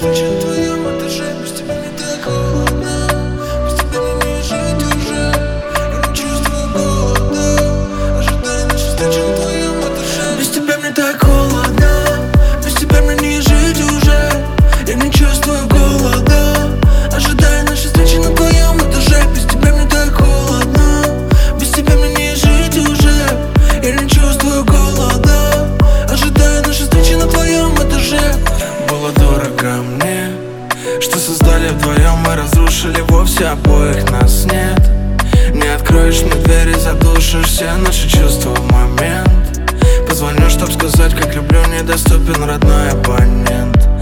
встречи на твоем этаже. Без тебя мне так холодно, без тебя мне не жить уже. Я не чувствую голода, ожидая нашей встречи на твоем этаже. Без тебя мне так холодно, без тебя мне не жить уже. Я не чувствую голода, ожидая нашей встречи на твоем этаже. Без тебя мне так холодно, без тебя мне не жить уже. Я не чувствую голода, ожидая нашей встречи на твоем этаже. Было дорого мне, что создали вдвоем, мы разрушили вовсе, обоих нас нет. Не откроешь мне двери, задушишь все наши чувства в момент. Позвоню, чтоб сказать, как люблю, недоступен родной абонент.